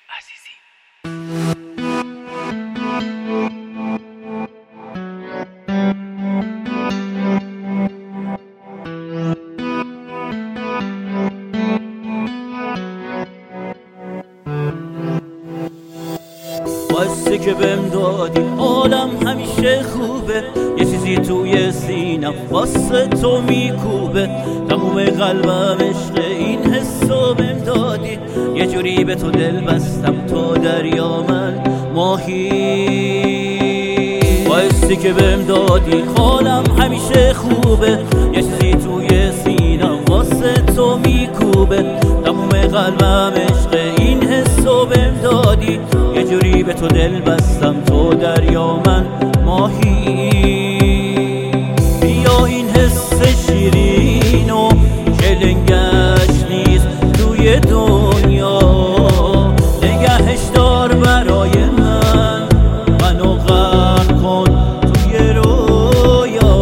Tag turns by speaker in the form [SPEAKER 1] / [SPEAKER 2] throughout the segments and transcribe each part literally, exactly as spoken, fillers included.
[SPEAKER 1] عزیزی.
[SPEAKER 2] بایستی که بهم دادی حالم همیشه خوبه، یه چیزی توی سینم واسه تو میکوبه، تموم قلبم عشق این حسو بهم دادی، یه جوری به تو دل بستم تو دریا من ماهی. بایستی که بهم دادی حالم همیشه خوبه، یه چیزی توی سینم واسه تو میکوبه، تموم قلبم عشق این حسو بهم دادی، یه جوری به تو دل بستم تو دریا من ماهی. بیا این حس شیرین و شلنگش نیست توی دنیا، نگهش دار برای من، منو غرق کن توی رویا.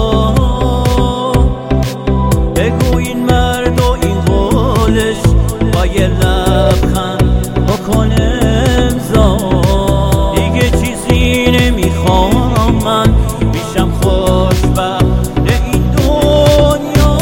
[SPEAKER 2] بگو این مرد و این قولش با یه لبخند بکنه امضا، دیگه چیزی نمیخوام من، میشم خوشبخت این دنیا.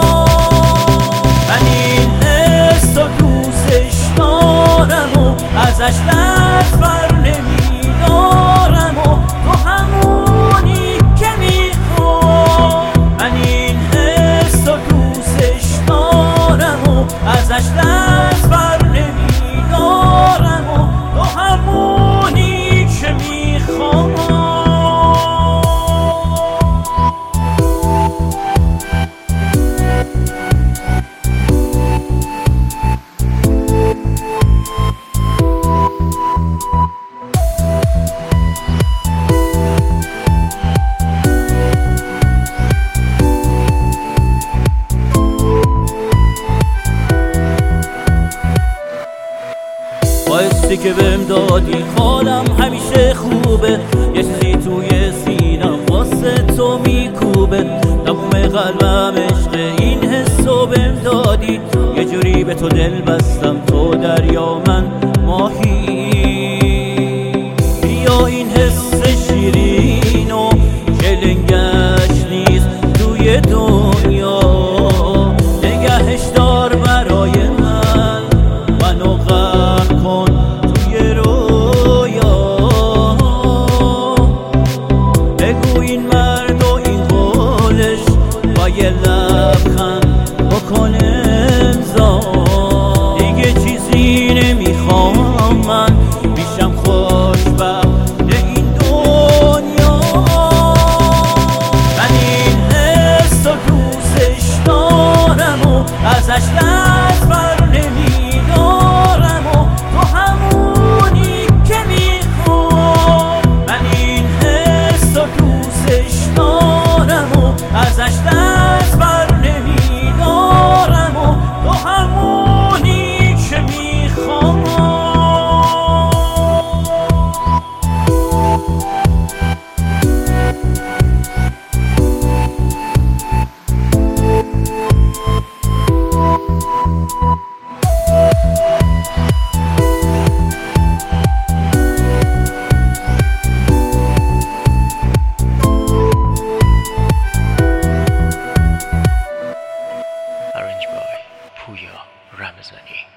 [SPEAKER 2] من این حس و دوستش دارم و ازش دست بر نمیدارم و تو همونی که میخوام. من این حس و دوستش دارم و ازش دست بر نمیدارم و تو همونی که میخوام. بایستی که بهم دادی حالم همیشه خوبه، یه چیزی توی سینم واسه تو میکوبه، تموم قلبم عشق این حسو بهم دادی، یه جوری به تو دل بستم تو دریا من ماهی. بیا این حس شیرین و شلنگش نیست توی دنیا، نگهش دار برای من، منو غرق کن توی رویا. بگو این مرد و این قولش با یه لبخند بکنه امضا، دیگه چیزی نمیخوام من، میشم خوشبخت این دنیا. من این حس و دوستش دارم و ازش دست بر نمیدارم و تو همونی که میخوام. من این حس و دوستش دارم و ازش دست بر نمیدارم و تو همونی که میخوام.
[SPEAKER 1] Arranged by Puya Ramazani.